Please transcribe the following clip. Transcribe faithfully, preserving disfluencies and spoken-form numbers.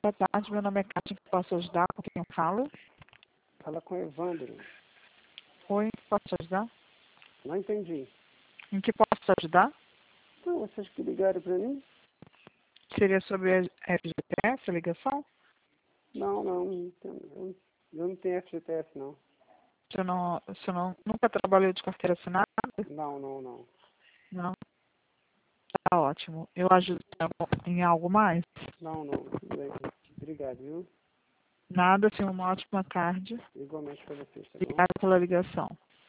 Boa tarde, meu nome é Kátia, que posso ajudar? Com quem eu falo? Fala com o Evandro. Oi, posso te ajudar? Não entendi. Em que posso te ajudar? Não, vocês que ligaram para mim? Seria sobre a F G T S, a ligação? Não, não. não tenho- Eu eu não tenho F G T S, não. Você não, você não nunca trabalhou de carteira assinada? Não, não, não. Não? Tá ótimo. Eu ajudo em algo mais? Não, não. Tudo bem. Obrigado, viu? Nada, sim, uma ótima tarde. Igualmente para vocês, tá bom? Obrigada pela ligação.